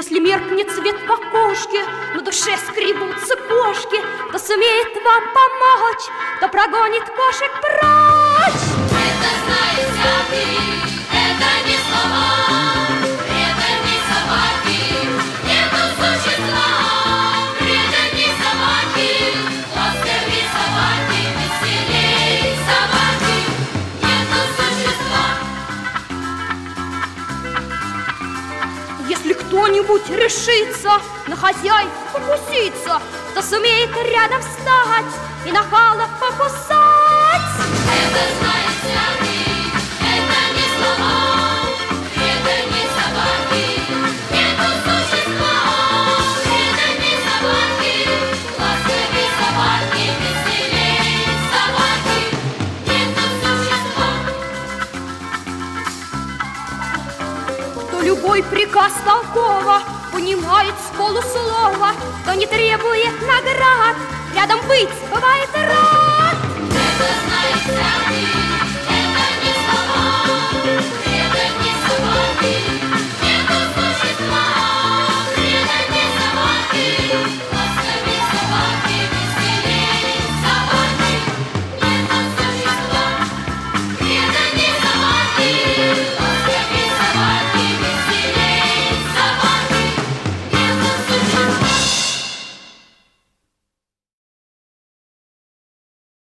Если меркнет цвет макушки, на душе скребутся кошки, кто сумеет вам помочь, кто прогонит кошек прочь. Это знает всякий, это не слова, преданней собаки, нету существа, преданней собаки, ласковей собаки, веселей собаки, нету существа. Если кто-нибудь решится на хозяев покуситься, кто сумеет рядом встать и нахала покусать. Это знает всякий, это не слова, преданней собаки, нету существа, преданней собаки, ласковей собаки, веселей собаки, нету существа. Кто любой приказ толково понимает с полуслова, кто не требует наград, рядом быть бывает рад.